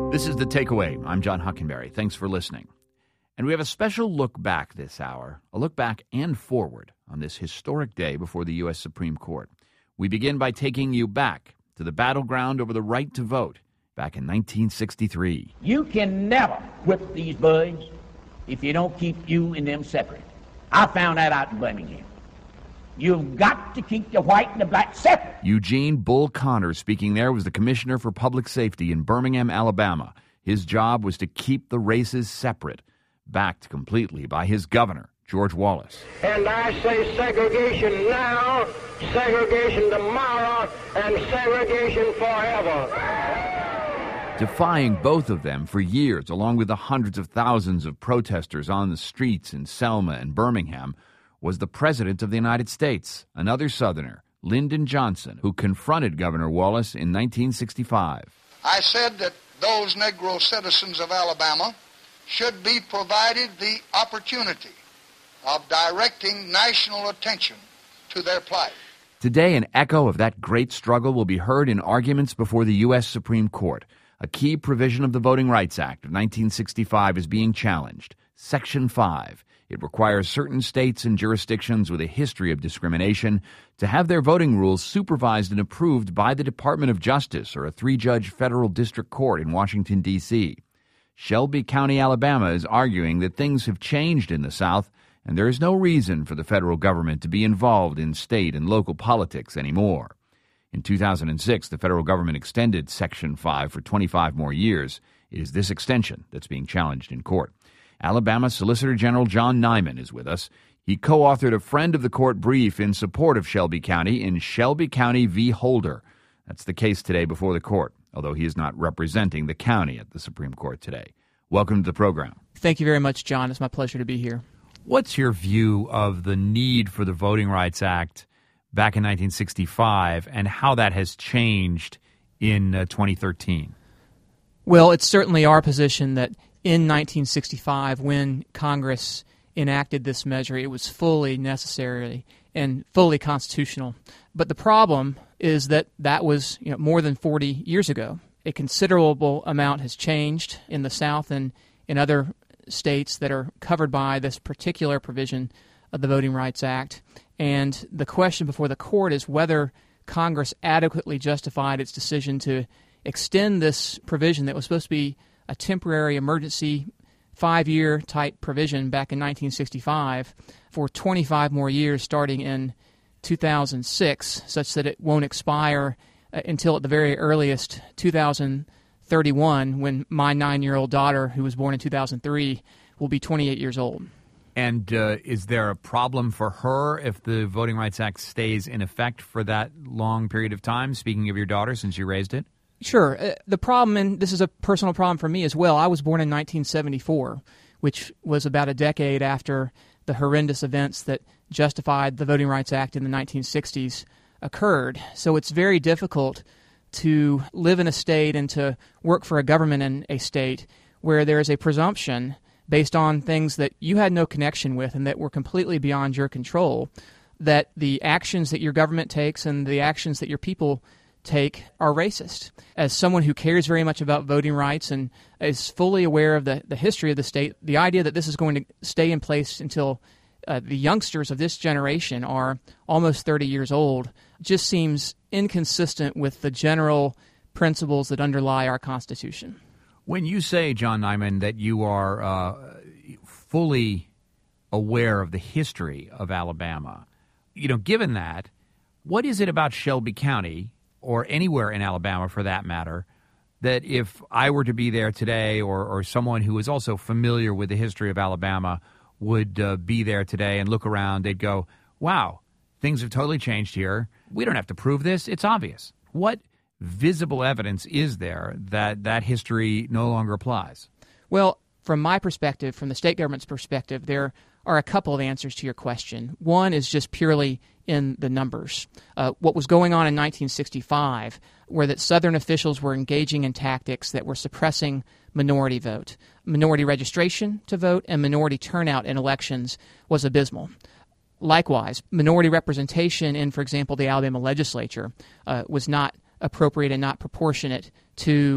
This is The Takeaway. I'm John Huckenberry. Thanks for listening. And we have a special look back this hour, a look back and forward on this historic day before the U.S. Supreme Court. We begin by taking you back to the battleground over the right to vote back in 1963. You can never whip these boys if you don't keep you and them separate. I found that out in Birmingham. You've got to keep the white and the black separate. Eugene Bull Connor speaking there was the Commissioner for Public Safety in Birmingham, Alabama. His job was to keep the races separate, backed completely by his governor, George Wallace. And I say segregation now, segregation tomorrow, and segregation forever. Defying both of them for years, along with the hundreds of thousands of protesters on the streets in Selma and Birmingham, was the President of the United States, another Southerner, Lyndon Johnson, who confronted Governor Wallace in 1965. I said that those Negro citizens of Alabama should be provided the opportunity of directing national attention to their plight. Today, an echo of that great struggle will be heard in arguments before the U.S. Supreme Court. A key provision of the Voting Rights Act of 1965 is being challenged, Section 5. It requires certain states and jurisdictions with a history of discrimination to have their voting rules supervised and approved by the Department of Justice or a three-judge federal district court in Washington, D.C. Shelby County, Alabama is arguing that things have changed in the South and there is no reason for the federal government to be involved in state and local politics anymore. In 2006, the federal government extended Section 5 for 25 more years. It is this extension that's being challenged in court. Alabama Solicitor General John Nyman is with us. He co-authored a friend of the court brief in support of Shelby County in Shelby County v. Holder. That's the case today before the court, although he is not representing the county at the Supreme Court today. Welcome to the program. Thank you very much, John. It's my pleasure to be here. What's your view of the need for the Voting Rights Act back in 1965 and how that has changed in 2013? Well, it's certainly our position that in 1965, when Congress enacted this measure, it was fully necessary and fully constitutional. But the problem is that that was more than 40 years ago. A considerable amount has changed in the South and in other states that are covered by this particular provision of the Voting Rights Act. And the question before the court is whether Congress adequately justified its decision to extend this provision that was supposed to be a temporary emergency 5-year type provision back in 1965 for 25 more years starting in 2006, such that it won't expire until at the very earliest 2031, when my 9-year-old daughter, who was born in 2003, will be 28 years old. And is there a problem for her if the Voting Rights Act stays in effect for that long period of time, speaking of your daughter, since you raised it? Sure. The problem, and this is a personal problem for me as well, I was born in 1974, which was about a decade after the horrendous events that justified the Voting Rights Act in the 1960s occurred. So it's very difficult to live in a state and to work for a government in a state where there is a presumption based on things that you had no connection with and that were completely beyond your control, that the actions that your government takes and the actions that your people take are racist. As someone who cares very much about voting rights and is fully aware of the history of the state, the idea that this is going to stay in place until the youngsters of this generation are almost 30 years old just seems inconsistent with the general principles that underlie our Constitution. When you say, John Nyman, that you are fully aware of the history of Alabama, given that, what is it about Shelby County, or anywhere in Alabama for that matter, that if I were to be there today or someone who is also familiar with the history of Alabama would be there today and look around, they'd go, wow, things have totally changed here. We don't have to prove this. It's obvious. What visible evidence is there that that history no longer applies? Well, from my perspective, from the state government's perspective, there are a couple of answers to your question. One is just purely in the numbers. What was going on in 1965, where that Southern officials were engaging in tactics that were suppressing minority vote. Minority registration to vote and minority turnout in elections was abysmal. Likewise, minority representation in, for example, the Alabama legislature was not appropriate and not proportionate to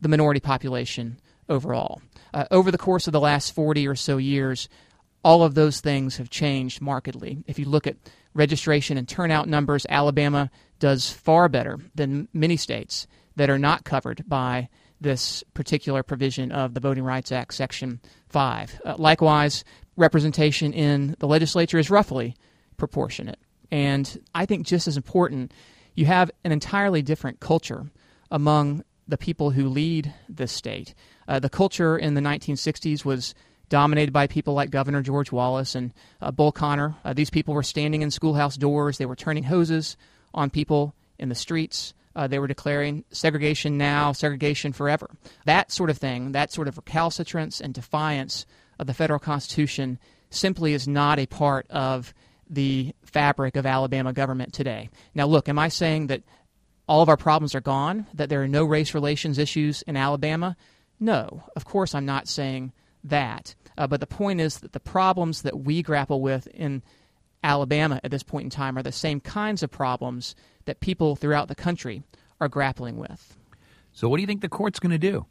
the minority population overall. Over the course of the last 40 or so years, all of those things have changed markedly. If you look at registration and turnout numbers, Alabama does far better than many states that are not covered by this particular provision of the Voting Rights Act, Section 5. Likewise, representation in the legislature is roughly proportionate. And I think just as important, you have an entirely different culture among the people who lead this state. The culture in the 1960s was dominated by people like Governor George Wallace and Bull Connor. These people were standing in schoolhouse doors. They were turning hoses on people in the streets. They were declaring segregation now, segregation forever. That sort of thing, that sort of recalcitrance and defiance of the federal Constitution simply is not a part of the fabric of Alabama government today. Now, look, am I saying that all of our problems are gone, that there are no race relations issues in Alabama? No, of course I'm not saying that. But the point is that the problems that we grapple with in Alabama at this point in time are the same kinds of problems that people throughout the country are grappling with. So what do you think the court's going to do?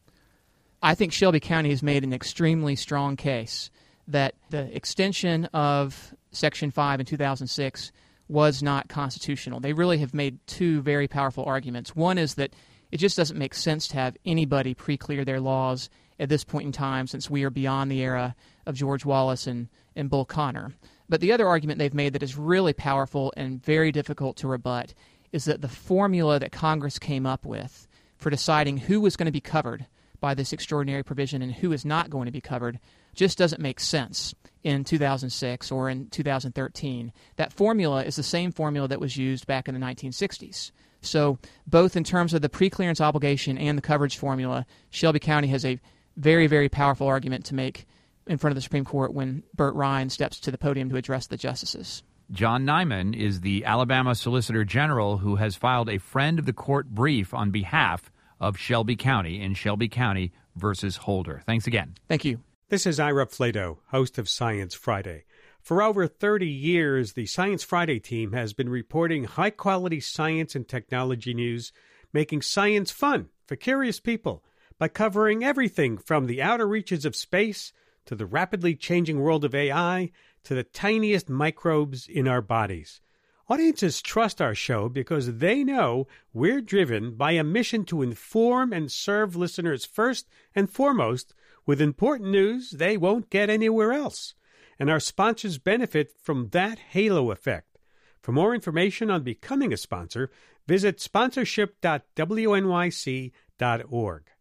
I think Shelby County has made an extremely strong case that the extension of Section 5 in 2006 was not constitutional. They really have made two very powerful arguments. One is that it just doesn't make sense to have anybody pre-clear their laws at this point in time, since we are beyond the era of George Wallace and Bull Connor. But the other argument they've made that is really powerful and very difficult to rebut is that the formula that Congress came up with for deciding who was going to be covered by this extraordinary provision and who is not going to be covered just doesn't make sense in 2006 or in 2013. That formula is the same formula that was used back in the 1960s. So both in terms of the preclearance obligation and the coverage formula, Shelby County has a very, very powerful argument to make in front of the Supreme Court when Burt Ryan steps to the podium to address the justices. John Nyman is the Alabama Solicitor General who has filed a friend of the court brief on behalf of Shelby County in Shelby County versus Holder. Thanks again. Thank you. This is Ira Flato, host of Science Friday. For over 30 years, the Science Friday team has been reporting high-quality science and technology news, making science fun for curious people by covering everything from the outer reaches of space to the rapidly changing world of AI to the tiniest microbes in our bodies. Audiences trust our show because they know we're driven by a mission to inform and serve listeners first and foremost with important news they won't get anywhere else. And our sponsors benefit from that halo effect. For more information on becoming a sponsor, visit sponsorship.wnyc.org.